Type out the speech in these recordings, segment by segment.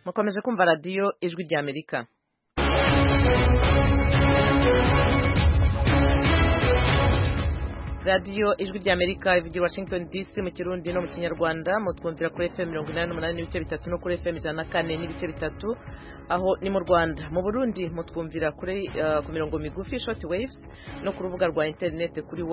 mukomeje kumva radiyo ijwi rya Amerika. radiyo ijwi rya Amerika ivugira Washington DC mu Kirundi no mu Kinyarwanda, mutwumvira kuri FM 88 n'ibice bitatu no kuri FM 104 n'ibice bitatu aho ni mu Rwanda. Mu Burundi mutwumvira kuri ku mirongo migufi short waves no ku rubuga rwa internet kuri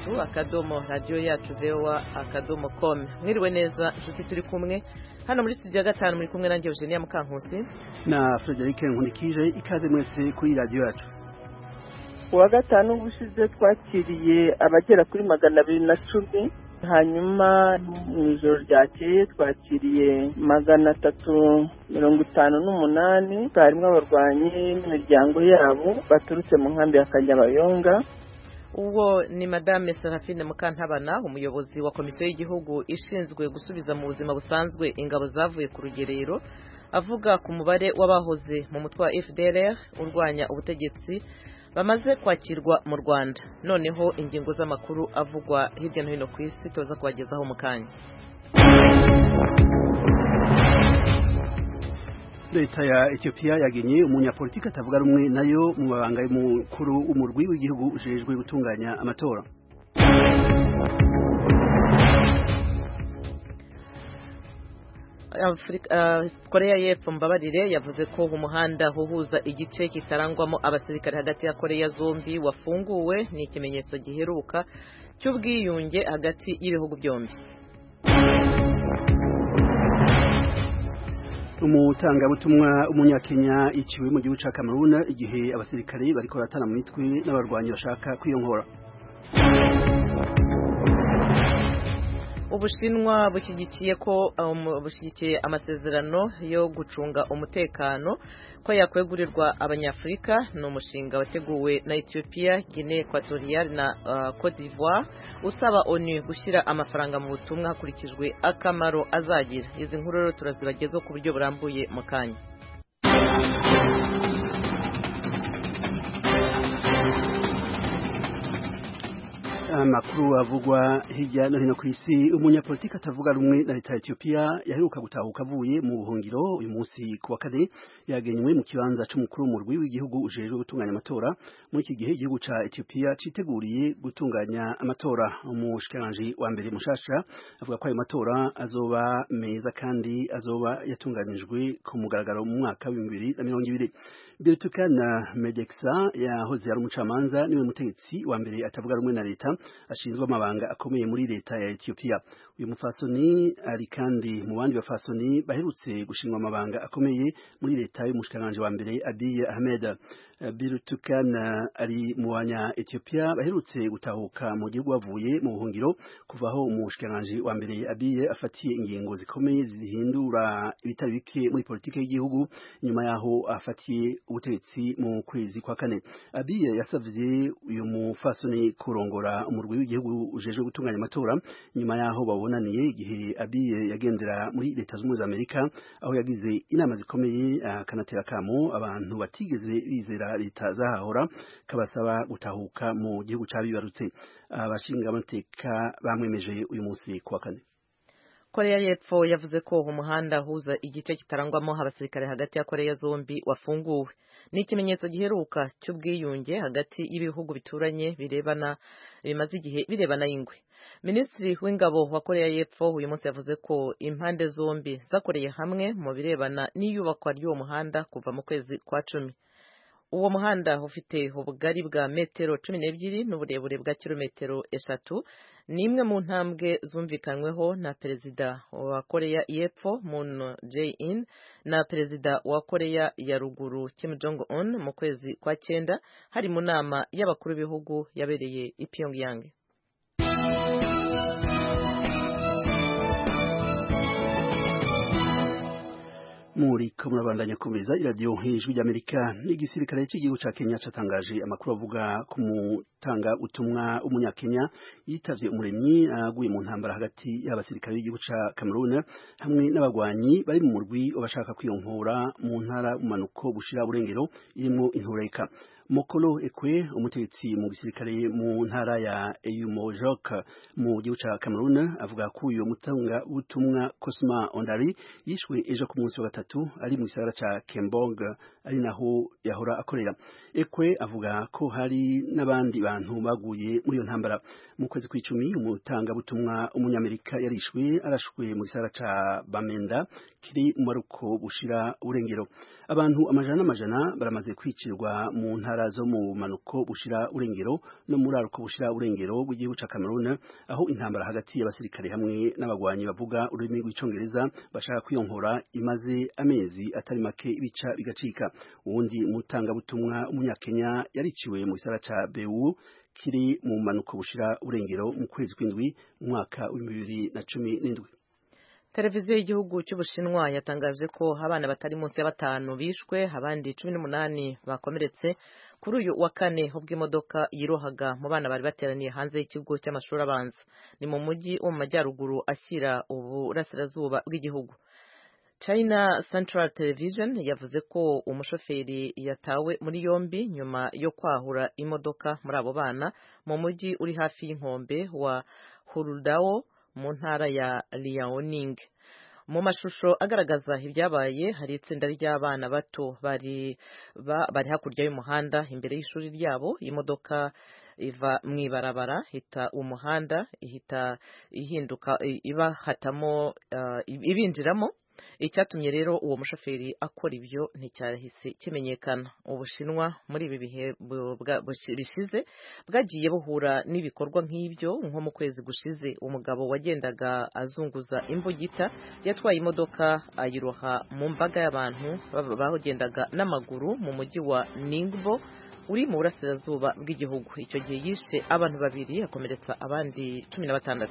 wa3.radio.com. Mwiriwe neza inshuti turi kumwe hano muri studio ya gatanu, muri kumwe nanjye Eugenia Mukankusi na Frederic Nkunikije. Ikaze mwese kuri radio yacu. Kuwa gatanu gushize twakiriye abagera kuri 210, hanyuma mu ijoro ryakeye twakiriye 358, harimo abarwanyi n'imiryango yabo baturutse mu nkambi ya Kanyabayonga. Uwo ni Madame Serafine Mukantabana, umuyobozi wa komisiyo y'igihugu ishinzwe gusubiza mu buzima busanzwe ingabo zavuye ku rugerero, avuga ku mubare w'abahoze mu mutwe wa FDLR urwanya ubutegetsi bamaze kwakirwa mu Rwanda. Noneho ingingo z'amakuru avugwa hirya no hino ku isi tuza kubagezaho mu kanya. Leta ya Ethiopia yagenye umunyapolitiki atavuga rumwe nayo mu mabanga y'umukuru w'umurwi w'igihugu ujejwe gutunganya amatora. Korea y'Epfo mbabarire yavuze ko umuhanda uhuza igice kitarangwamo abasirikare hagati ya Korea zombi wafunguwe, ni ikimenyetso giheruka cy'ubwiyunge hagati y'ibihugu byombi. Umutangabutumwa umunyakenya iciwe mu gihugu ca Cameroon igihe abasirikare bariko baratana mu mitwe n'abarwanyi bashaka kwiyonkora. Ubushinwa bushyigikiye amasezerano yo gucunga umutekano ko yakwegurirwa abanyafrika. Ni umushinga wateguwe na Ethiopia, Guinea Equatorial na Cote d'Ivoire usaba ONU gushyira amafaranga mu butumwa hakurikijwe akamaro azagira. Izi nkuru rero turazibagezaho ku buryo burambuye mu kanya. Amakuru avugwa hirya no hino ku isi. Umunyapolitiki atavuga rumwe na leta ya Ethiopia yaheruka gutahuka avuye mu buhungiro uyu munsi kuwa kane yagenywe mu kibanza c'umukuru w'umurwi w'igihugu ujejwe gutunganya amatora. Muri iki gihe igihugu ca Ethiopia citeguriye gutunganya amatora. Umushikiranganje wa mbere mushasha avuga ko ayo matora azoba meza kandi azoba yatunganijwe ku mugaragaro mu mwaka wa 2020. Birtukana Medeksa yahoze ari umucamanza niwe mutegetsi wa mbere atavuga rumwe na leta ashinzwe amabanga akomeye muri leta ya Ethiopia. Uyu mufasoni ari kandi mu bandi bafasoni baherutse gushingwa amabanga akomeye muri leta y'umushikiranganje wa mbere Abiy Ahmed. Birtukana ari mu banya Ethiopia baherutse gutahuka mu gihugu bavuye mu buhungiro kuvaho umushikiranganje wa mbere Abiy afatiye ingingo zikomeye zihindura ibitari bike muri politike y'igihugu nyuma yaho afatiye ubutegetsi mu kwezi kwa kane. Abiy yasavye uyu mufasoni kurongora umurwi w'igihugu ujejwe gutunganya amatora nyuma yaho babonaniye igihe Abiy yagendera muri leta z'Ubumwe za Amerika, aho yagize inama zikomeye akanatera kamo abantu batigeze bizera leta zahahora kabasaba gutahuka mu gihugu cabibarutse. Abashinga amateka bamwemeje uyu munsi kuwa kane. Korea y'Epfo yavuze ko umuhanda uhuza igice kitarangwamo abasirikare hagati ya Korea zombi wafunguwe. Ni ikimenyetso giheruka cy'ubwiyunge hagati y'ibihugu bituranye bimaze igihe birebana ingwe. Minisitiri w'ingabo wa Korea y'Epfo uyu munsi yavuze ko impande zombi zakoreye hamwe mu birebana n'iyubakwa ry'uwo muhanda kuva mu kwezi kwa 10. Uwo muhanda ufite ubugari bwa metero 12 n'uburebure bwa kilometero 3. Ni imwe mu ntambwe zumvikanyweho na perezida wa Korea y'Epfo Moon Jae-in na perezida wa Korea ya ruguru Kim Jong-un mu kwezi kwa 9 hari mu nama y'abakuru b'ibihugu yabereye i Pyongyang. Muri kumurabandanya kumeza iradiyo hejuru y'Amerika. N'igisirikare cy'igihugu ca Kenya catangaje amakuru avuga ku mutanga utumwa umunyakenya yitavye umuremyi aguye mu ntambara hagati y'abasirikare b'igihugu ca Cameroon hamwe n'abagwanyi bari mu murwi wabashaka kwiyonkora mu ntara umanuko bushira burengero irimo intureka. Mokolo Ekwe umutegetsi mu gisirikare mu ntara ya Eyumojok mu gihugu ca Cameroon avuga ko uyo mutanga butumwa Cosma Ondari yishwe ejo ku munsi wa gatatu ari mu gisagara ca Kembong ari naho yahora akorera. Ekwe avuga ko hari n'abandi bantu baguye muri iyo ntambara. Mu kwezi kw'icumi umutanga butumwa umunyamerika yarishwe arashwe mu gisagara ca Bamenda kiri mu maruko bushira urengero. Abantu amajana n'amajana baramaze kwicirwa mu ntara zo mu manuko bushira urengero no muri aruko bushira urengero bw'igihugu ca Cameroon aho intambara hagati y'abasirikare hamwe n'abagwanyi bavuga ururimi rw'icongereza bashaka kwiyonkora imaze amezi atari make ibica bigacika. Uwundi mutanga butumwa umunyakenya yariciwe mu gisagara ca Bewu kiri mu manuko bushira urengero mu kwezi kw'indwi umwaka wa 2017. Televiziyo y'igihugu cy'Ubushinwa yatangaje ko abana batari munsi ya 5 bishwe abandi 18 bakomeretse kuri uyu wa kane ubwo imodoka yirohaga mu bana bari bateraniye hanze y'ikigo cy'amashuri abanza ni mu mujyi wo mu majyaruguru ashyira uburasirazuba bw'igihugu. China Central Television yavuze ko umushoferi yatawe muri yombi nyuma yo kwahura imodoka muri abo bana mu mujyi uri hafi y'inkombe wa Hurudao mu ntara ya Liaoning. Mu mashusho agaragaza ibyabaye hari itsinda ry'abana bato bari hakurya y'umuhanda imbere y'ishuri ryabo. Imodoka iva mwibarabara hita umuhanda ihita ihinduka ibahatamo ibinjiramo. Icyatumye rero uwo mushoferi akora ibyo nticyahise kimenyekana. Ubushinwa muri ibi bihe bishize bwagiye buhura n'ibikorwa nk'ibyo. Nko mu kwezi gushize umugabo wagendaga azunguza imbugita yatwaye imodoka ayiroha mu mbaga y'abantu bagendaga n'amaguru mu mujyi wa Ningbo uri mu burasirazuba bw'igihugu. Icyo gihe yishe abantu 2 akomeretsa abandi 16.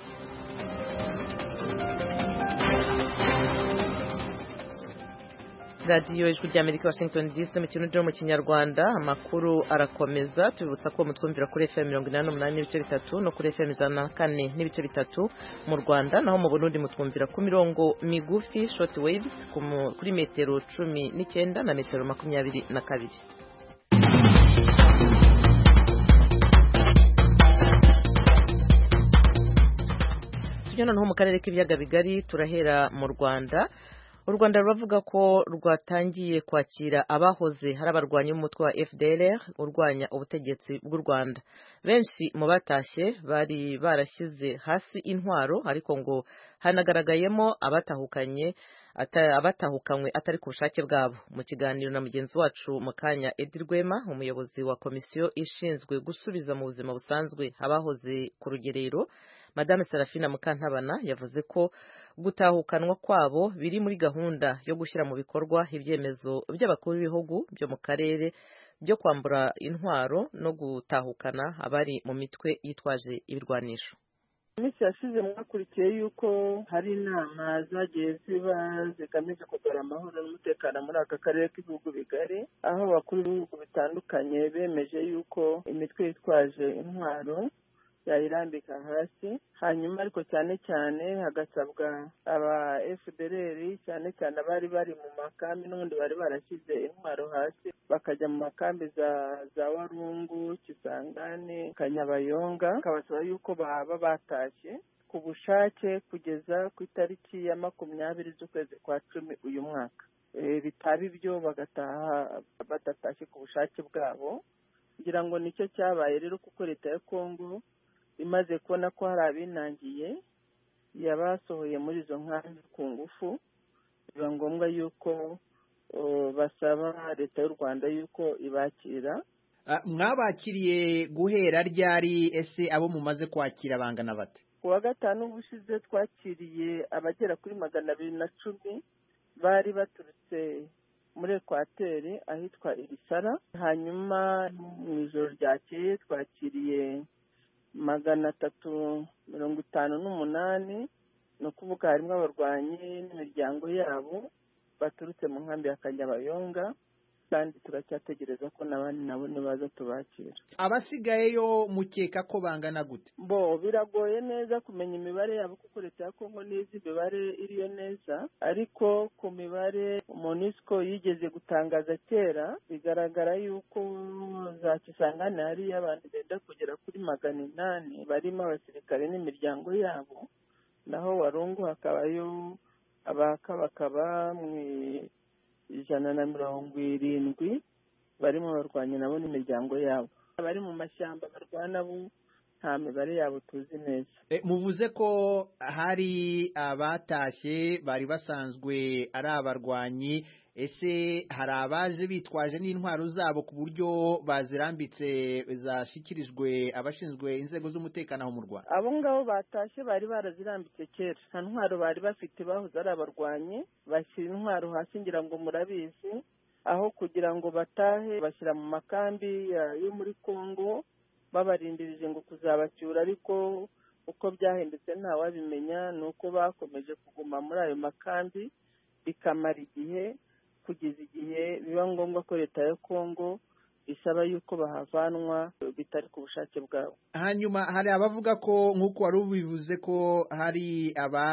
Radio Ijwi ry'Amerika Washington DC mu kintu mu Kinyarwanda. Amakuru arakomeza tubibutsa ko mutwumvira kuri FM 88.3 no kuri FM 104.3 mu Rwanda, naho mu Burundi mutwumvira ku mirongo migufi short waves kuri metero 19 na metero 22. Tujyana no mu karere k'ibiyaga bigari turahera mu Rwanda. U Rwanda ruravuga ko rwatangiye kwakira abahoze hari abarwanya umutwe wa FDLR urwanya ubutegetsi bw'u Rwanda. Benshi mu batashye bari barashyize hasi intwaro, ariko ngo hanagaragayemo abatahukanywe atari ku bushake bwabo. Mu kiganiro na mugenzi wacu Mukanya Edi Rwema, umuyobozi wa komisiyo ishinzwe gusubiza mu buzima busanzwe abahoze ku rugerero, Madame Serafina Mukantabana yavuze ko gutahukanwa kwabo biri muri gahunda yo gushyira mu bikorwa ibyemezo by'abakuru b'ibihugu byo mu karere byo kwambura intwaro no gutahukana abari mu mitwe yitwaje ibirwanisho. Iminsi yashize mwakurikiye yuko hari inama zagiye ziba zigamije kugarura amahoro n'umutekano muri aka karere k'ibihugu bigari, aho abakuru b'ibihugu bitandukanye bemeje yuko imitwe yitwaje intwaro yayirambika hasi, hanyuma ariko cyane cyane hagasabwa aba FDLR cyane cyane abari bari mu makambi n'ubundi bari barashyize intwaro hasi bakajya mu makambi za Warungu, Kisangani, Kanyabayonga, kabasaba yuko baba batashye ku bushake kugeza ku itariki ya 20 z'ukwezi kwa 10 uyu mwaka. Bitaba ibyo bagataha badatashye ku bushake bwabo. Ngira ngo nicyo cyabaye rero kuko leta ya Kongo imaze kubona ko hari abinangiye yabasohoye muri izo nkambi ku ngufu, biba ngombwa yuko basaba leta y'u Rwanda yuko ibakira. Mwabakiriye guhera ryari? Ese abo mumaze kwakira bangana bate? Ku wa gatanu ubushize twakiriye abagera kuri 210 bari baturutse muri Ekwateri ahitwa Irisara. Hanyuma mu ijoro ryakeye twakiriye 358, no kuvuga harimo abarwanyi n'imiryango yabo baturutse mu nkambi ya Kanyabayonga, kandi turacyategereza ko n'abandi nabo nibaza tubakira. Abasigayeyo mukeka ko bangana gute? Biragoye neza kumenya imibare yabo kuko leta ya Kongo n'izi imibare iriyo neza, ariko ku mibare MONUSCO yigeze gutangaza kera bigaragara yuko za Kisangani hari abantu benda kugera kuri 800 barimo abasirikare n'imiryango yabo, naho Warungu hakabayo abakaba mu 170 barimo barwanya nabo n'imiryango yabo. Abari mu mashyamba barwana bo nta mibare yabo tuzi neza. Muvuze ko hari abatashye bari basanzwe ari abarwanyi, ese hari abaje bitwaje n'intwaro zabo ku buryo bazirambitse zashyikirijwe abashinzwe inzego z'umutekano mu Rwanda? Abo ngabo batashye bari barazirambitse kera, nta ntwaro bari bafite, bahoze ari abarwanyi, bashyira intwaro hasi ngira ngo murabizi, aho kugira ngo batahe bashyira mu makambi yo muri Kongo babarindirije ngo kuzabacyura, ariko uko byahindutse ntawabimenya, ni uko bakomeje kuguma muri ayo makambi bikamara igihe, kugeza igihe biba ngombwa ko leta ya Kongo isaba yuko bahavanwa bitari ku bushake bwabo. Hanyuma hari abavuga ko nk'uko wari ubivuze ko hari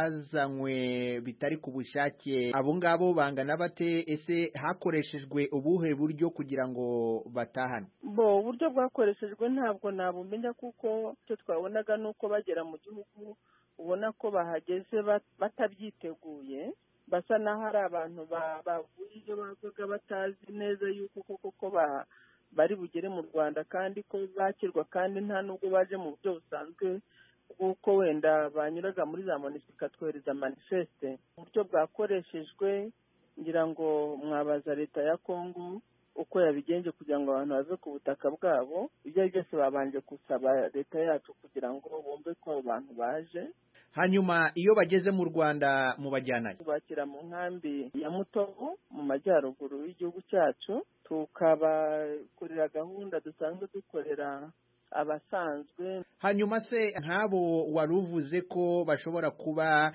abazanywe bitari ku bushake, abo ngabo bangana bate? Ese hakoreshejwe ubuhe buryo kugira ngo batahane? Uburyo bwakoreshejwe ntabwo nabumenya, kuko icyo twabonaga ni uko bagera mu gihugu ubona ko bahageze batabyiteguye, basa naho ari abantu bavuye ibyo bavuga batazi neza yuko koko bari bugere mu Rwanda, kandi ko bakirwa, kandi nta nubwo baje mu buryo busanzwe bw'uko wenda banyuraga muri za MONUSCO ikatwohereza manifeste. Uburyo bwakoreshejwe ngira ngo mwabaza leta ya Kongo uko yabigenje kugira ngo abantu bave ku butaka bwabo. Ibyo byose babanje gusaba leta yacu kugira ngo bumve ko abo bantu baje. Hanyuma iyo bageze mu Rwanda mubajyanayo? Tubakira mu nkambi ya Mutobo mu majyaruguru y'igihugu cyacu, tukabakorera gahunda dusanzwe dukorera abasanzwe. Hanyuma se nk'abo wari uvuze ko bashobora kuba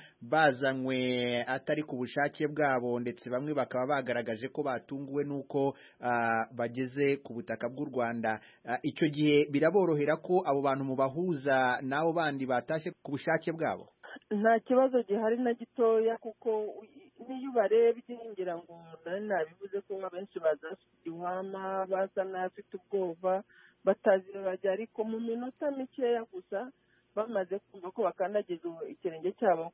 bazanywe atari ku bushake bwabo, ndetse bamwe bakaba bagaragaje ko batunguwe n'uko bageze ku butaka bw'u Rwanda, icyo gihe biraborohera ko abo bantu mubahuza n'abo bandi batashye ku bushake bwabo? Nta kibazo gihari na gitoya, kuko niyo ubarebye ngira ngo nari nabivuze ko abenshi baza bafite igihwama, baza n'abafite ubwoba, batazi bajya, ariko mu minota mikeya gusa bamaze kumva ko bakandagiza ikirenge cyabo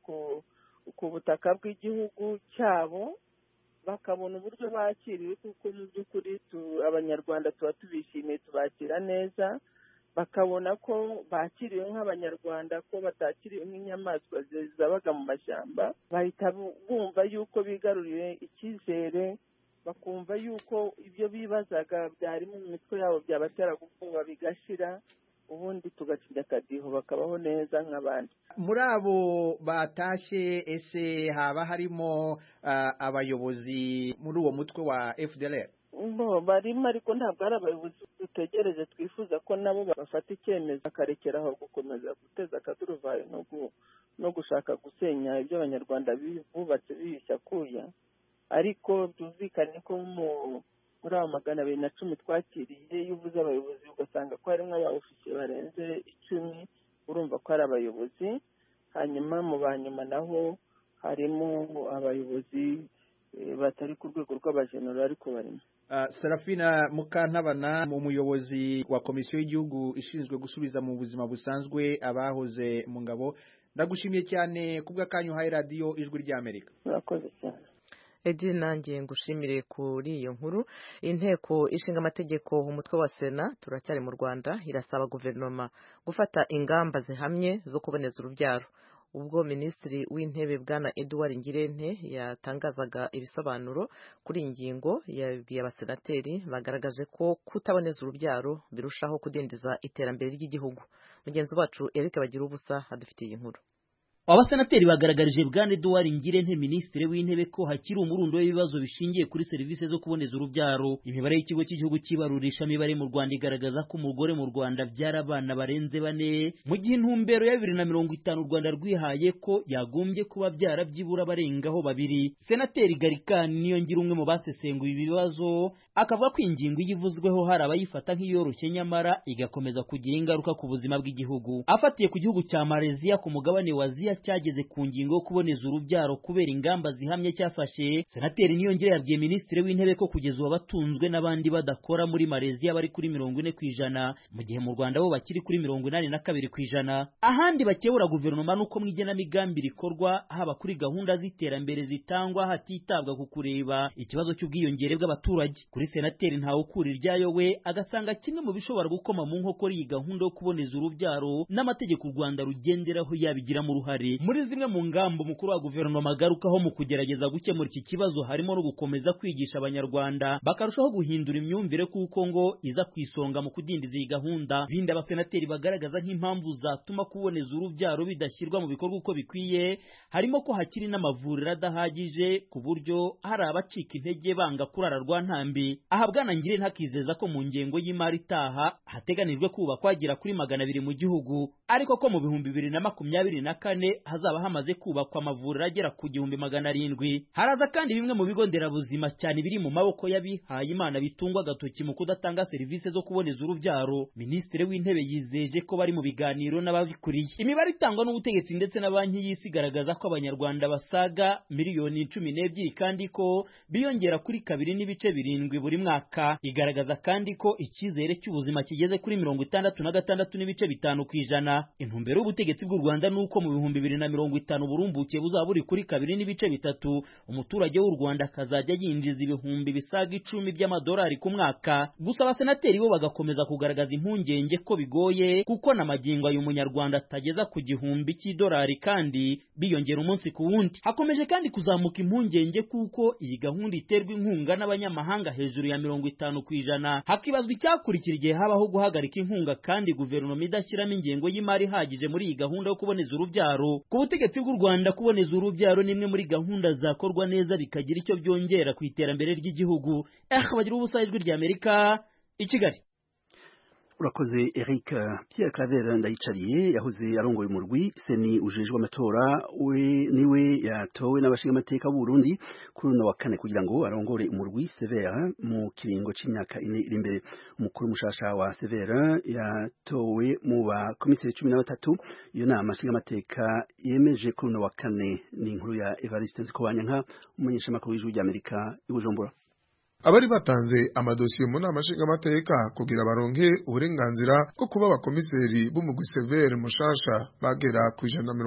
ku butaka bw'igihugu cyabo, bakabona uburyo bakiriwe, kuko mu by'ukuri abanyarwanda tuba tubishimiye, tubakira neza, bakabona ko bakiriwe nk'abanyarwanda, ko batakiriwe nk'inyamaswa zabaga mu mashyamba, bahita bumva yuko bigaruriye icyizere, bakumva yuko ibyo bibazaga byari mu mitwe yabo byabatera ubwoba bigashira, ubundi tugacinya akadiho bakabaho neza nk'abandi. Muri abo batashye ese haba harimo abayobozi muri uwo mutwe wa FDLR? Barimo, ariko ntabwo ari abayobozi dutegereje, twifuza ko nabo bafata icyemezo bakarekera aho gukomeza guteza akaduruvayo no gushaka gusenya ibyo abanyarwanda bubatse biyushya kuya. Ariko byumvikane ko muri abo 210 twakiriye, iyo uvuze abayobozi ugasanga ko harimo abaofisiye barenze 10, urumva ko ari abayobozi. Hanyuma mu banyuma naho harimo abayobozi batari ku rwego rw'abajenerali, ariko barimo. Serafina Mukantabana, umuyobozi wa Komisiyo y'Igihugu ishinzwe gusubiza mu buzima busanzwe abahoze mu ngabo, ndagushimiye cyane kubw'akanyu uhaye radiyo Ijwi ry'Amerika. Murakoze cyane. Edi, nanjye ngushimire kuri iyo nkuru. Inteko ishinga amategeko umutwe wa Sena turacyari mu Rwanda irasaba guverinoma gufata ingamba zihamye zo kuboneza urubyaro. Ubwo Minisitiri w'Intebe Bwana Edouard Ngirente yatangazaga ibisobanuro kuri iyi ngingo, yabwiye abasenateri bagaragaje ko kutaboneza urubyaro birushaho kudindiza iterambere ry'igihugu. Mugenzi wacu Eric Bagirubusa adufitiye inkuru. abasenateri bagaragarije bwana Edouard Ngirente minisitiri w'intebe ko hakiri umurundo w'ibibazo bishingiye kuri serivisi zo kuboneza urubyaro. Imibare y'ikigo cy'igihugu cy'ibarurisha mibare mu Rwanda igaragaza ko umugore mu Rwanda byara abana barenze 4 mu gihe intumbero ya 2050 u Rwanda rwihaye ko yagombye kuba byara byibura barengaho 2. Senateri Garikani niyo ngira umwe mu basesenguye ibibazo akavuga ko ingingo yivuzweho hari abayifata nk'iyoroshye nyamara igakomeza kugira ingaruka ku buzima bw'igihugu. Afatiye ku gihugu cya Malaysia ku mugabane wa Aziya cyageze ku ngingo yo kuboneza urubyaro kubera ingamba zihamye cyafashe, senateri Niyongere yabwiye minisitiri w'intebe ko kugeza ubu batunzwe n'abandi badakora muri Malaysia bari kuri 40% mu gihe mu Rwanda bo bakiri kuri 82%. Ahandi bakebura guverinoma nuko mwigena migambi rikorwa haba kuri gahunda z'iterambere zitangwa hatitabwa ku kureba ikibazo cy'ubwiyongere bw'abaturage. Kuri senateri ntawe ukuri ryayo we agasanga kimwe mu bishobora gukoma mu nkokora iyi gahunda yo kuboneza urubyaro n'amategeko u Rwanda rugenderaho yabigiramo uruhare. Muri zimwe mu ngambo mukuru wa guverinoma agarukaho mu kugerageza gukemura iki kibazo harimo no gukomeza kwigisha abanyarwanda bakarushaho guhindura imyumvire kuko ngo iza kwisonga mu kudindiza iyi gahunda. Bindi abasenateri bagaragaza nk'impamvu zatuma kuboneza urubyaro bidashyirwa mu bikorwa uko bikwiye harimo ko hakiri n'amavuriro adahagije ku buryo hari abacika intege banga kurara rwa ntambi. Aha bwana Ngire ntakizeza ko mu ngengo y'imari itaha hateganijwe kubakwa agera kuri 200 mu gihugu, ariko ko mu 2024 hazaba hamaze kubakwa amavuriro agera ku 1700. Haraza kandi bimwe mu bigo nderabuzima cyane biri mu maboko y'abihaye Imana bitungwa agatoki mu kudatanga serivisi zo kuboneza urubyaro. Minisitiri w'intebe yizeje ko bari mu biganiro n'ababikuriye. Imibare itangwa n'ubutegetsi ndetse na banki y'isi igaragaza ko abanyarwanda basaga miliyoni 12 kandi ko biyongera kuri 2.7 buri mwaka. Igaragaza kandi ko icyizere cy'ubuzima kigeze kuri 66.5%. Intumbero y'ubutegetsi bw'u Rwanda nuko mu 2050 burumbuke buzaba buri kuri 2.3. Umuturage w'u Rwanda akazajya yinjiza ibihumbi bisaga 10 by'amadolari ku mwaka. Gusa abasenateri bo bagakomeza kugaragaza impungenge ko bigoye kuko na magingo ayo umunyarwanda atageza ku $1000 kandi biyongera umunsi ku wundi. Hakomeje kandi kuzamuka impungenge kuko iyi gahunda iterwa inkunga n'abanyamahanga hejuru ya 50%. Hakibazwa icyakurikira igihe habaho guhagarika inkunga kandi guverinoma idashyiramo ingengo y'imari ihagije muri iyi gahunda yo kuboneza urubyaro. Ku butegetsi bw'u Rwanda kuboneza urubyaro ni imwe muri gahunda zakorwa neza bikagira icyo byongera ku iterambere ry'igihugu. Bagira ubusa ijwi ry'Amerika i Kigali. Urakoze Eric. Pierre Claver Ndayicariye yahoze arongoye umurwi seni ujejwe amatora niwe yatowe n'abashinga amateka b'u Burundi kuri uno wa kane kugira ngo arongore umurwi Severa mu kiringo c'imyaka 4 iri imbere. Umukuru mushasha wa Severa yatowe mu ba komiseri 13. Iyo nama ashinga amateka yemeje kuri uno wa kane. Ni inkuru ya Evariste Nzikobanyanka umunyesha makuru w'ijwi ry'Amerika i Bujumbura. Abari batanze amadosiye mu nama nshingamateka kugira baronke uburenganzira bwo kuba abakomiseri b'umugwi Severe mushasha bagera ku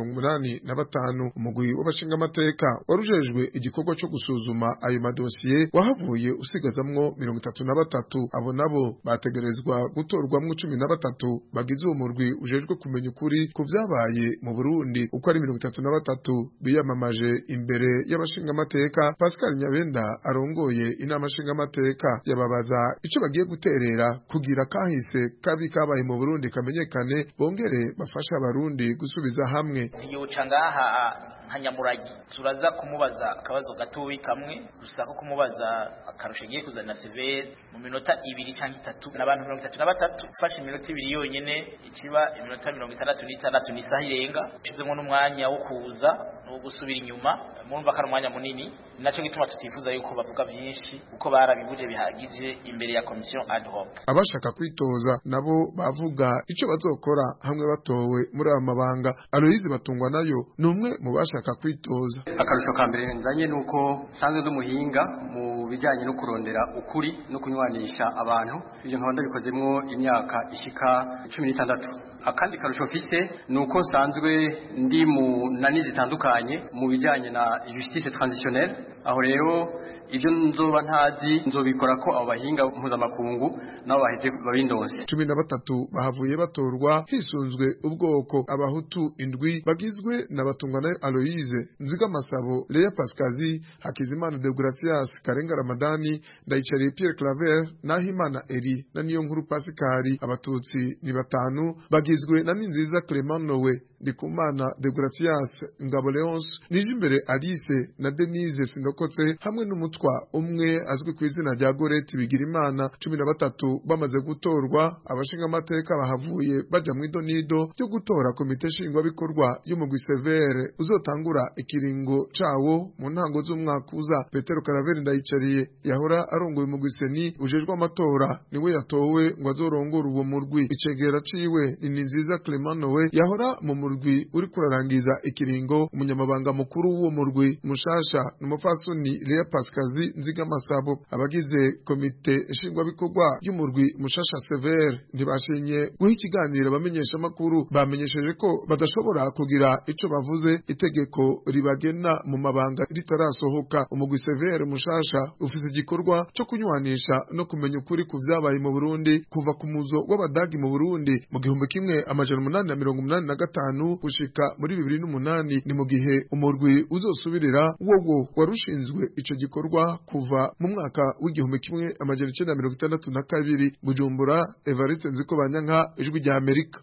185. Umugwi w'abashingamateka warujejwe igikorwa cyo gusuzuma ayo madosiye wahavuye usigazamwo 33. Abo nabo bategerezwa gutorwamwo 13 bagize uwo murwi ujejwe kumenya ukuri ku vyabaye mu Burundi uko ari 33 biyamamaje imbere y'abashingamateka. Pascal Nyabenda arongoye inama nshingamateka yababaza ico bagiye guterera kugira kahise kabi kabaye mu Burundi kamenyekane bongere bafasha abarundi gusubiza hamwe. Yoca ngaha nkanyamuragi turaza kumubaza akabazo gatoyi kamwe gusa ko kumubaza akarusho giye kuzana Severe mu minota 2 cyangwa 3 n'abantu 33 ufashe iminota 2 yonyene ikiba iminota 66 ni saha irenga cizemo n'umwanya wo kuza no gusubira inyuma murumva ko umwanya munini naco gituma tutifuza yuko bavuga byinshi uko barabivuje bihagije imbere ya commission ad hoc. Abashaka kwitoza nabo bavuga ico bazokora hamwe batowe muri aya mabanga. Aloyize Batungwa nayo numwe mu bashaka kwitoza. Akarusho ka mbere nzanye nuko sanzwe ndumuhinga mu bijyanye no kurondera ukuri no kunywanisha abantu. Ivyo nkaba ndabikozemwo imyaka ishika 16. Akandi karusho mfise nuko nsanzwe ndi mu nani zitandukanye mu bijyanye na justice transitionnelle. Aho rero ivyo nzoba ntazi nzobikora ko abo bahinga mpuzamakungu nabo baheze babindonse. 13 bahavuye batorwa hisunzwe ubwoko. Abahutu 7 bagizwe na Batungwa nayo Aloyize, Nzigamasabo Leya Pascazi, Hakizimana Deogracias, Karenga Ramadani, Ndayicariye Pierre Claver, Nahimana Eri na Niyonkuru Pascal. Abatutsi ni 5 bagizwe na Ninziza Clement Nowe, Ndikumana Degratias Ngabo Leonce, Nijimbere Alice na Denise Sindokotse hamwe n'umutwa umwe azwi ku izina rya Goreti Bigirimana. 13 bamaze gutorwa. Abashinga amateka bahavuye baja mu idonido ryo gutora komite shingwa bikorwa y'umugwi severe uzotangura ikiringo cawo mu ntango z'umwaka uza. Petero Karaveri Ndayicariye yahora arongoye umugwi seni ujejwe amatora niwe yatowe ngo azorongora uwo murwi. Icegera ciwe ni Ninziza Clement Nowe yahora mu murwi uri kurarangiza ikiringo. Umunyamabanga mukuru w'uwo murwi mushasha n'umufasoni Lea Pascazi Nzigamasabo. Abagize komite shingwa bikorwa y'umurwi mushasha severe ntibashinye guha ikiganiro abamenyesha makuru. Bamenyesheje ko badashobora kugira ico bavuze itegeko ribagena mu mabanga ritarasohoka. Umugwi severe mushasha ufise igikorwa cyo kunywanisha no kumenya ukuri ku vyabaye mu Burundi kuva ku muzo w'abadagi mu Burundi mu 1885 gushika muri 2008. Ni mu gihe umurwi uzosubirira wowo warushinzwe ico gikorwa kuva mu mwaka w'1962. Bujumbura, Evariste Nzikobanyanka, Ijwi rya Amerika.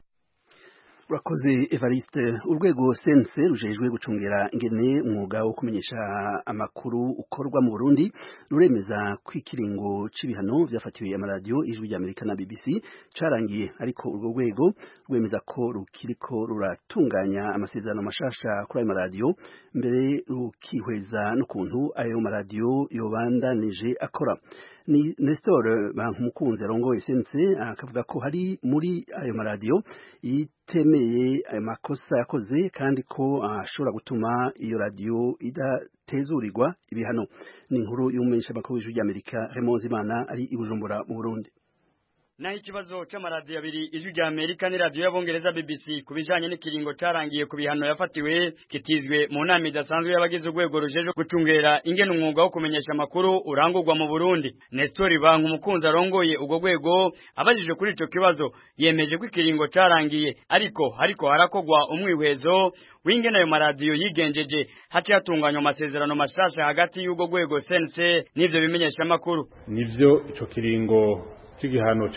Urakoze Evariste. Urwego sense rujejwe gucungera ingene umwuga wo kumenyesha amakuru ukorwa mu Burundi ruremeza kwikiringo c'ibihano vyafatiwe amaradiyo Ijwi rya Amerika na BBC carangiye, ariko urwo rwego rwemeza ko rukiriko ruratunganya amasezerano mashasha kuri ayo maradiyo mbere rukihweza n'ukuntu ayo maradiyo yobandanije akora. Ni Nestor Bankumukunzi arongoye sense akavuga ko hari muri ayo maradiyo yitemeye ayo makosa yakoze kandi ko ashobora gutuma iyo radio idatezurirwa ibihano. Ni inkuru y'umumenyesha makuru w'Ijwi rya Amerika Raymond Zimana ari i Bujumbura mu Burundi. Naho ikibazo c'amaradiyo abiri Ijwi rya Amerika ni radio y'abongereza BBC kubijanye n'ikiringo carangiye ku bihano yafatiwe kitizwe mu nama idasanzwe y'abagize urwego rujeje gucungera ingene umwuga wo kumenyesha amakuru urangurwa mu Burundi. Nestor Bankumukunzi arongoye ubwo rwego abajije kuri ico kibazo yemeje ko ikiringo carangiye, ariko harakogwa umwihwezo w'ingene ayo maradiyo yigenjeje hati yatunganywa amasezerano mashasha hagati y'ubwo rwego sense n'ivyo bimenyesha amakuru. Nivyo ico kiringo c'igihano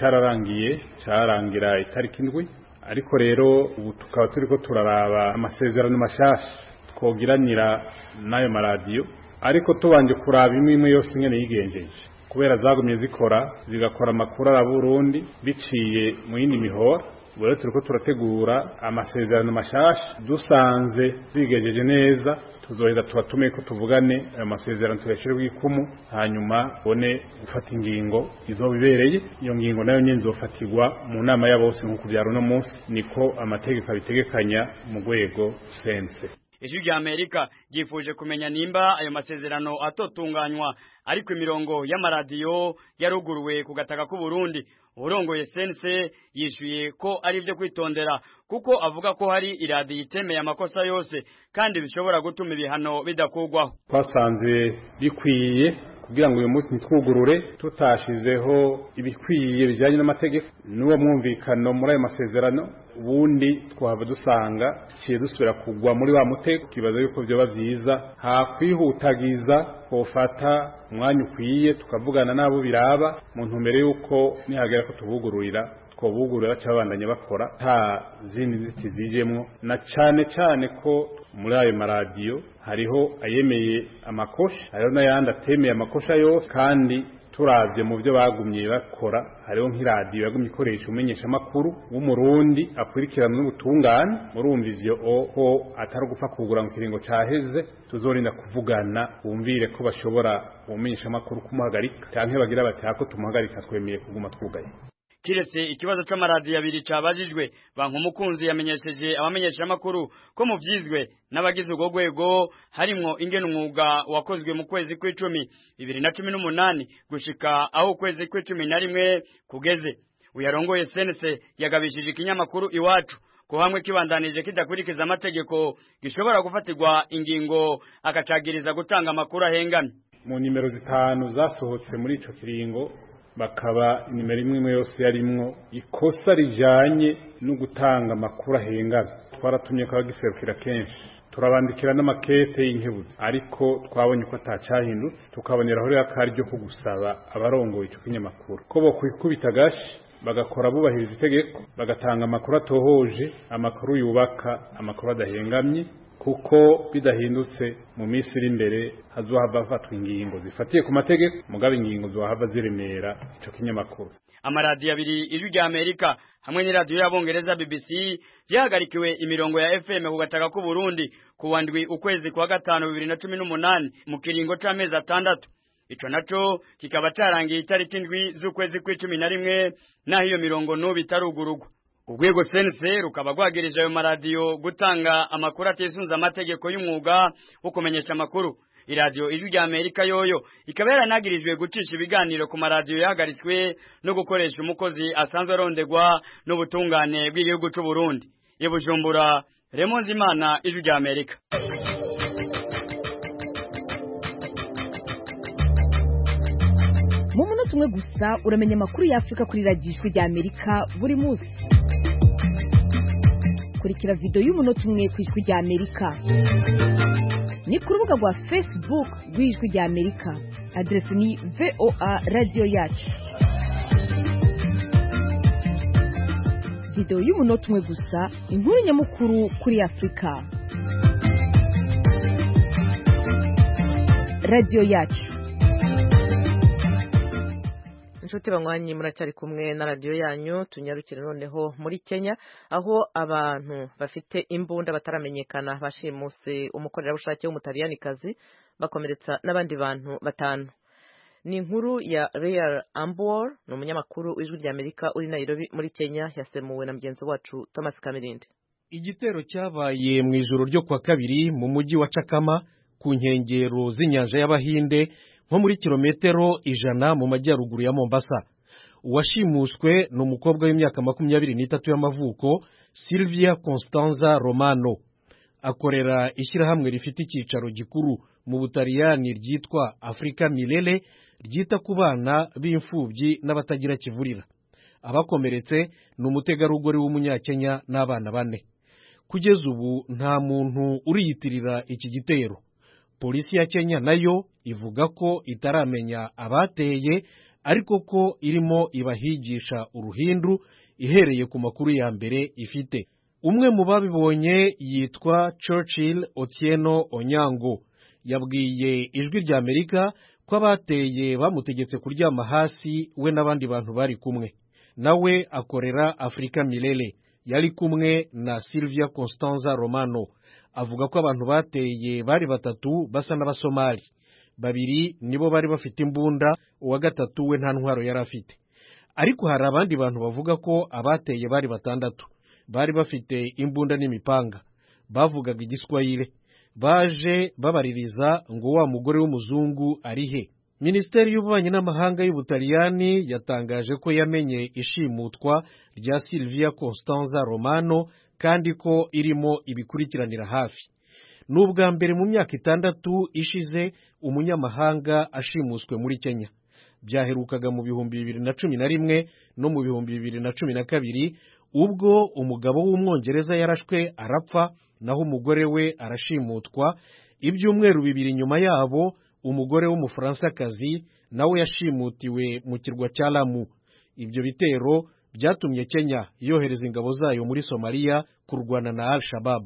carangira itariki 7, ariko rero ubu tukaba turiko turaraba amasezerano mashasha twogiranira n'ayo maradiyo, ariko tubanje kuraba imwe yose ingene yigenjeje kubera zagumye zigakora amakuru ara Burundi biciye mu yindi mihora. Bure turiko turategura amasezerano mashasha dusanze bigejeje neza tuzoheza tubatume ko tuvugane ayo masezerano tuyashire bw'ikumu, hanyuma bone gufata ingingo izobibereye. Iyo ngingo nayo nyene izofatirwa mu nama ya bose nkuko byaro no munsi niko amategeko abitegekanya mu rwego sense. Ijwi rya Amerika gifuje kumenya nimba ayo masezerano atotunganywa, ariko imirongo y'amaradiyo yaruguruwe ku gataka ku Burundi. Urongoye sense yishuye ko ari byo kwitondera kuko avuga ko hari iradiyo itemeye amakosa yose kandi bishobora gutuma ibihano bidakugwaho. Twasanze bikwiye kugira ngo uyu munsi nitwugurure tutashizeho ibikwiye bijanye n'amategeko n'uwo mwumvikano muri ayo masezerano, ubundi twahava dusanga ciye dusubira kugwa muri wa mutego. Kibaza yuko byoba vyiza hakwihutagiza kofata umwanya ukwiye tukavugana nabo biraba mu ntumbero yuko nihagera ko tubugururira twobugurura cyabandanye bakora nta zindi nzitizi zijemwo, na cane ko muri ayo maradiyo hariho ayemeye amakosha, hariho n'ayandi atemeye amakosha yose. Kandi turavye mu byo bagumye bakora, hariho nk'iradiyo yagumye ikoresha umenyesha makuru w'umurundi akurikirana n'ubutungane. Murumva ivyo ko atari gupfa kugura mu kiringo caheze, tuzorinda kuvugana bumvire ko bashobora umenyesha makuru kumuhagarika canke bagira bati hako tumuhagarika twemeye kuguma twugaye. Kiretse ikibazo c'amaradiyo abiri cabajijwe, Bankumukunzi yamenyesheje abamenyesha makuru ko mu vyizwe n'abagize urwo rwego harimwo ingene umwuga wakozwe mu kwezi kw'icumi 2018 gushika aho kwezi kw'icumi kugeze. Uyarongoye sense yagabishije ikinyamakuru Iwacu ko hamwe kibandanije kidakurikiza amategeko gishobora gufatirwa ingingo akacagiriza gutanga amakuru ahengamye. Mu nimero 5 zasohotse muri ico kiringo bakaba nimero imwe yose yarimwo ikosa rijanye no gutanga amakuru ahengamye. Twaratumye ko bagiserukira kenshi, turabandikira n'amakete y'inkebuzi, ariko twabonye ko atacahindutse. Tukaboneraho rero akaryo ko gusaba abarongoye ico kinyamakuru ko bo kwikubita gashi bagakora bubahiriza itegeko bagatanga amakuru atohoje amakuru yubaka amakuru adahengamye kuko bidahindutse mu minsi iri imbere hazohava hafatwa ingingo zifatiye ku mategeko mugabe ingingo zohava ziremera ico kinyamakuru. Amaradiyo abiri Ijwi rya Amerika hamwe n'iradiyo y'Abongereza BBC byahagarikiwe imirongo ya FM ku gataka k'u Burundi kuwa ndwi ukwezi kwa gatanu 2018 mu kiringo c'amezi 6. Ico naco kikaba carangiye itariki ndwi z'ukwezi kwa-11 naho iyo mirongo n'ubu itarugurugwa. Urwego sense rukaba rwagirije ayo maradiyo gutanga amakuru atisunza amategeko y'umwuga wo kumenyesha amakuru. Iradiyo Ijwi rya Amerika yoyo ikaba yaranagirijwe gucisha ibiganiro ku maradiyo yahagaritswe no gukoresha umukozi asanzwe arondegwa n'ubutungane bw'igihugu c'u Burundi. I Bujumbura, Raymond Zimana, Ijwi rya Amerika. Mu munota umwe gusa uramenya amakuru y'Afrika kuri radiyo Ijwi rya Amerika buri munsi. Kurikira video y'umunota umwe ku Ijwi rya Amerika. Ni ku rubuga rwa Facebook rw'Ijwi rya Amerika. Adresi ni VOA Radio Yacu. Video y'umunota umwe gusa, inkuru nyamukuru kuri Afrika. Radio Yacu. Inshuti banywanyi muracyari kumwe na radio yanyu, tunyarukire noneho muri Kenya aho abantu bafite imbunda bataramenyekana bashimuse umukorerabushake w'umutaliyani bakomeretsa n'abandi bantu 5. Ni inkuru ya Real Ambor, ni umunyamakuru w'Ijwi rya Amerika uri Nairobi muri Kenya, yasemuwe na mugenzi wacu Thomas Kamirindi. Igitero cyabaye mu ijoro ryo kwa kabiri mu mujyi wa Chakama ku nkengero z'inyanja y'Abahinde nko muri kilometero 100 mu majyaruguru ya Mombasa. Uwashimuswe ni umukobwa w'imyaka 23 y'amavuko, Silvia Constanza Romano. Akorera ishyirahamwe rifite icyicaro gikuru mu Butaliyani ryitwa Africa Milele, ryita ku bana b'imfubyi n'abatagira kivurira. Abakomeretse ni umutegarugori w'umunyakenya n'abana 4. Kugeza ubu nta muntu uriyitirira iki gitero. Polisi ya Kenya nayo ivuga ko itaramenya abateye ariko ko irimo ibahigisha uruhindu ihereye ku makuru ya mbere ifite. Umwe mu babibonye yitwa Churchill Otieno Onyango, yabwiye Ijwi rya Amerika ko abateye bamutegetse kuryama hasi we n'abandi bantu bari kumwe. Nawe akorera Africa Milele, yari kumwe na Silvia Constanza Romano. Avuga ko abantu bateye bari 3 basa n'abasomali. 2 nibo bari bafite imbunda, uwa 3 we nta ntwaro yari afite. Ariko hari abandi bantu bavuga ko abateye bari 6, bari bafite imbunda n'imipanga. Bavugaga igiswahili. Baje babaririza ngo wa mugore w'umuzungu ari he. Minisiteri y'ububanyi n'amahanga y'Ubutaliyani yatangaje ko yamenye ishimutwa rya Silvia Constanza Romano kandi ko irimo ibikurikiranira hafi. N'ubwa mbere mu myaka 6 ishize umunyamahanga ashimuswe muri Kenya. Byaherukaga mu 2011 no mu 2012 ubwo umugabo w'umwongereza yarashwe arapfa naho umugore we arashimutwa. Ibyumweru 2 nyuma yabo umugore w'Umufaransa-kazi nawe yashimutiwe mu kirwa cya Lamu. Ibyo bitero byatumye Kenya yohereza ingabo zayo muri Somalia kurwana na Al-Shabaab.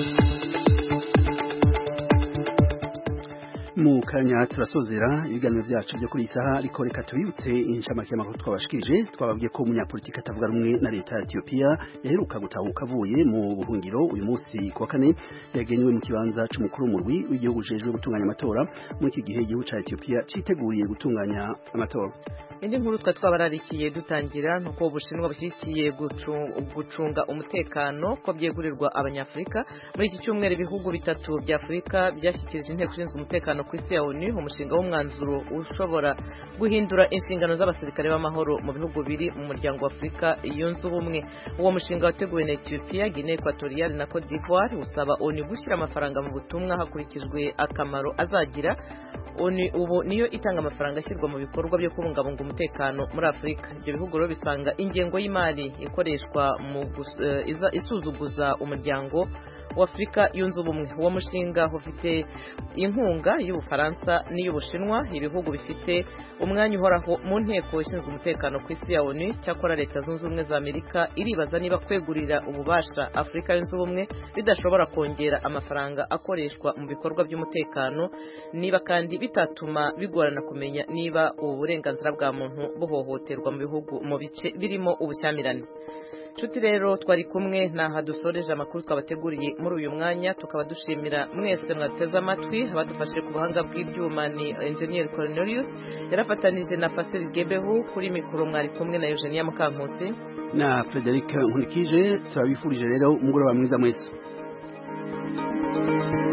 Mu kanya turasozera ibiganiro byacu byo kuri isaha, ariko reka tubibutse inshamake y'amakuru twabashikije. Twababwiye ko umunyapolitiki atavuga rumwe na leta ya Ethiopia yaheruka gutahuka avuye mu buhungiro uyu munsi kuwa 4 yagenywe mu kibanza c'umukuru w'umurwi w'igihugu ujejwe gutunganya amatora. Muri iki gihe igihugu ca Ethiopia citeguriye gutunganya amatora. Indi nkuru twabararikiye dutangira nuko Ubushinwa bushyigikiye gucunga umutekano ko byegurirwa Abanyafrika. Muri iki cyumweru ibihugu 3 bya Afrika byashyikirije inteko ishinzwe umutekano ku isi ya ONU umushinga w'umwanzuro ushobora guhindura inshingano z'abasirikare b'amahoro mu bihugu biri mu muryango wa Afrika yunze ubumwe. Uwo mushinga wateguwe na Ethiopia, Guinea Equatoriale na Cote d'Ivoire usaba ONU gushyira amafaranga mu butumwa hakurikijwe akamaro azagira. ONU ubu niyo itanga amafaranga ashyirwa mu bikorwa byo kubungabunga umutekano muri Afrika. Ibyo bihugu rero bisanga ingengo y'imari ikoreshwa mu isuzuguza umuryango w'Afrika yunze ubumwe. Uwo mushinga ufite inkunga y'Ubufaransa n'iy'Ubushinwa, ibihugu bifite umwanya uhoraho mu nteko ishinzwe umutekano ku isi ya ONU. Cyakora Leta Zunze Ubumwe za Amerika iribaza niba kwegurira ububasha Afurika yunze ubumwe bidashobora kongera amafaranga akoreshwa mu bikorwa by'umutekano, niba kandi bitatuma bigorana kumenya niba ubu burenganzira bwa muntu buhohoterwa mu bihugu mu bice birimo ubushyamirane. Nshuti rero twari kumwe naha dusoreje amakuru twabateguriye muri uyu mwanya, tukaba dushimira mwese mwateze amatwi. Abadufashe ku buhanga bw'ibyuma ni Engineer Cornelius, yarafatanije na Fasil Gebehu, kuri mikoro mwari kumwe na Eugenia Mukankusi na Frederic Nkulikije. Turabifurije rero umugoroba mwiza mwese.